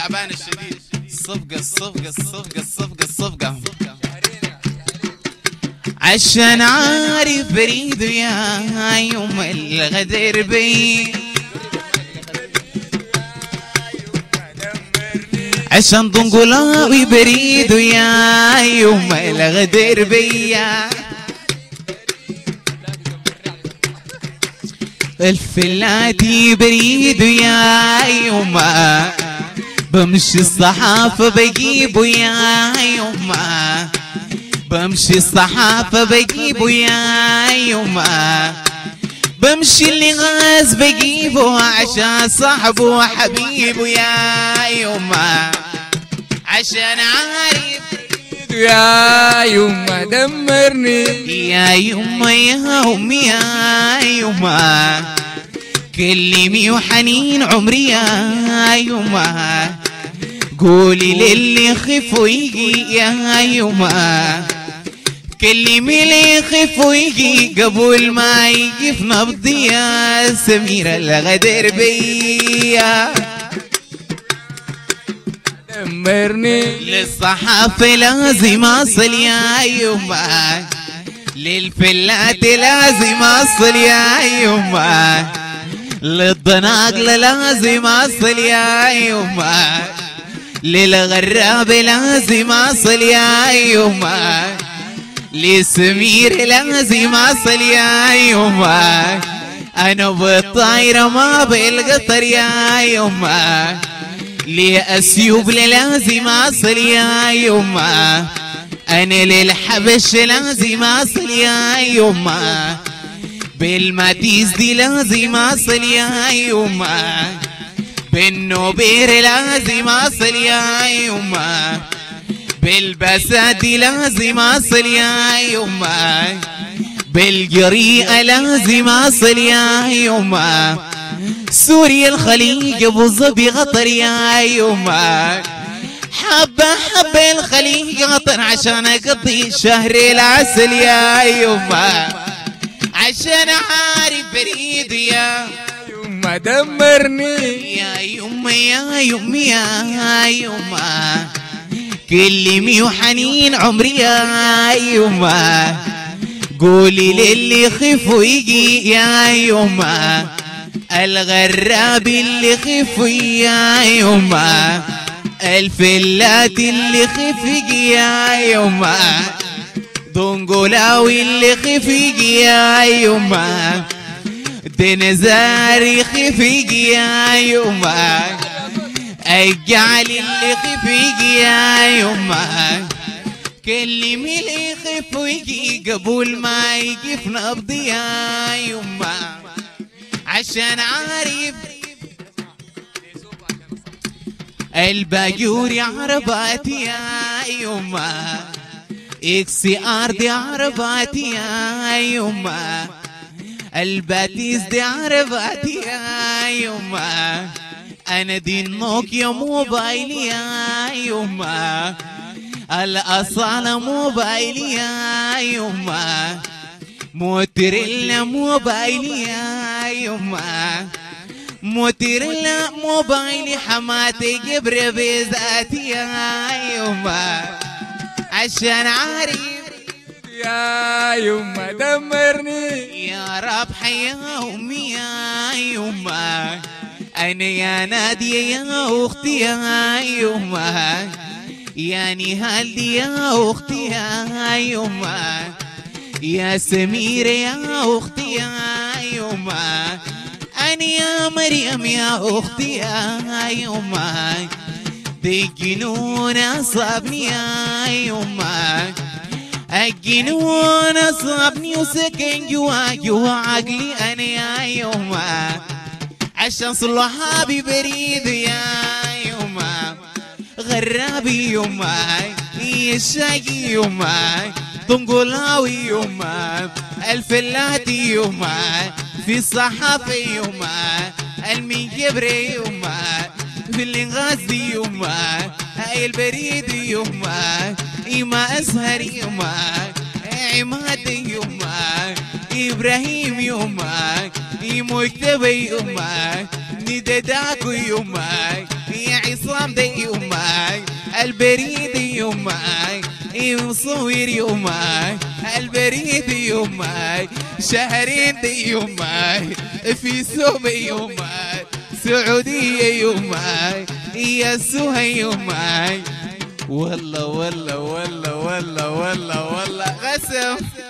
تعبان الشديد. الصفقة عشان عارف بريد يا يوم الغدر بي، عشان ضنقلاوي بريد يا يوم الغدر بي، الفلاتي بريد يا يوما، بمشي الصحافة بجيبه يا يوما، بمشي الصحافة بجيبه يا يوما، بمشي اللي غاز بجيبه عشان صاحبه وحبيبه يا يوما، عشان عارف يا يما دمرني يا يما يا أمي يا يما، كلمي وحنين عمري يا يما، قولي للي يخف ويجي يا يما، كلمي اللي يخف ويجي قبل ما يجي في نبضي يا سميرة الغدر بيا، دمرني للصحافة لازم أصل يا يما، للفلات لازم أصل يا يما، للضناقل لازم أصل يا يما، للغراب لازم أصل يا يما، لسمير لازم أصل يا يما، أنا بالطايرة ما بالقطر يا يما، لأسيوب لازم أصل يا يما، أنا للحبش لازم أصل يا يما، بالماتيز دي لازم أصل يا يما، بالنوبير لازم أصل يا يما، بالبسات دي لازم أصل يا يما، بالجريئة لازم أصل يا يما، سوريا الخليج ابو ظبي غطر يا يما، حبة الخليج غطر عشان اقضي شهر العسل يا يما، عشان عارف بريد يا يما دمرني يا يما يا يما يا يما، كلمي وحنين عمري يا يما، قولي للي يخف ويجي يا يما، الغراب اللي خف يا يما، الفلات اللي خف يا يما، دنقلاوي اللي خف يا يما، دنزاري خف يا يما، اجعل اللي خف يا يما، كلمي اللي يخف ويجي قبل ما يجي في نبضي يا يما، عشان عارف الباجور يا عرباتي يا يما، اكسي ارضي عرباتي يا يما، الباتيس دي عرباتي يا يما، انا دي النوكيا موبايلي يا يما، الأصالة موبايلي يا يما، موتريلا موبايلي يا يما، موتريلا موبايلي حماتي جبر بذاتي يا يما، عشان عارف يا يما دمرني يا رب يا أمي يا يما، أنا يا نادية يا أختي يا يما، يا نهال يا أختي يا يما، يا سميرة يا أختي يا يما، أنا يا مريم يا أختي يا يما، دي الجنون أصابني يا يما، الجنون أصابني وسكن جوا عقلي أنا يا يما، عشان صحابي بريد يا يما، غرابي يما الشاقي يما، طنقلاوي يما، الفلاتي يما، في الصحافة يما، المنجبري يما، في الغازي يما، هاي البريد يما، إما أزهر يما، عماد يما، إبراهيم يما، مكتبي يما، ندداكو يما، يا عيسى عصام دي يوماي البريد يوماي مصور يوماي البريد يوماي شهرين دي يوماي في سوم يوماي سعودية يوماي يا سهى يوماي والله والله والله والله والله والله غسم